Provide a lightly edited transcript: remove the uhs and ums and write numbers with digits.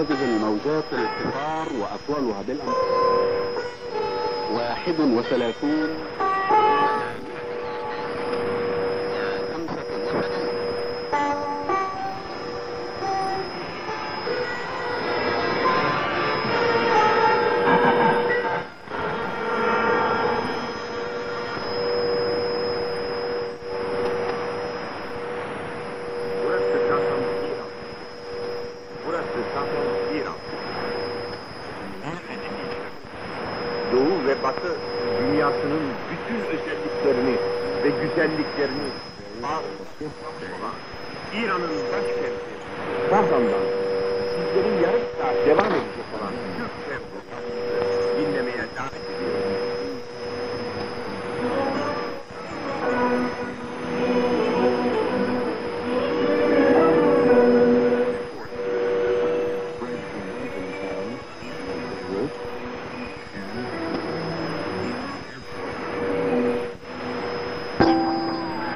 هذه الموجات القصار وأطولها بالأمر 31 Doğu ve Batı dünyasının bütün özelliklerini ve güzelliklerini olan İran'ın başkenti Tahran'dan sizlerin yarım saat devam edecek olan Türk Şevkat'ı dinlemeye davet ediyorum.